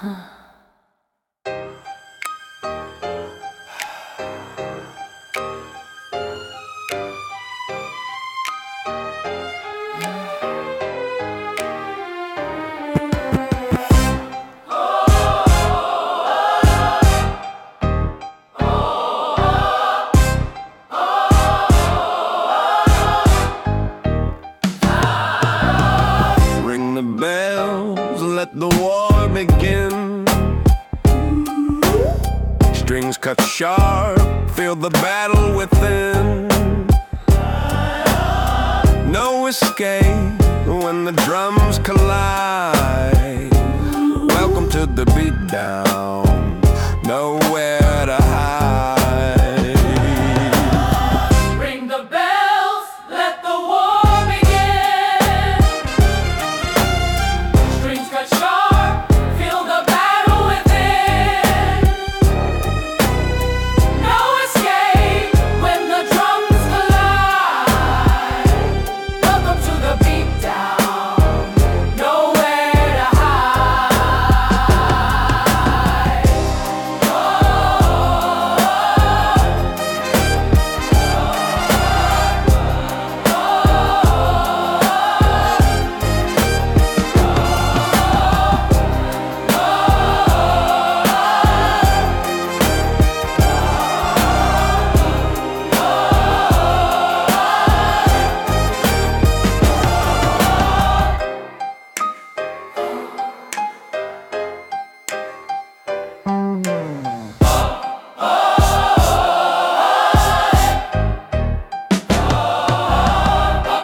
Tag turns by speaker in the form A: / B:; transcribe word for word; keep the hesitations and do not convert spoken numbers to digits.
A: Ring the bells, let the war begin. Strings cut sharp, feel the battle within. No escape when the drums collide. Welcome to the beatdown, nowhere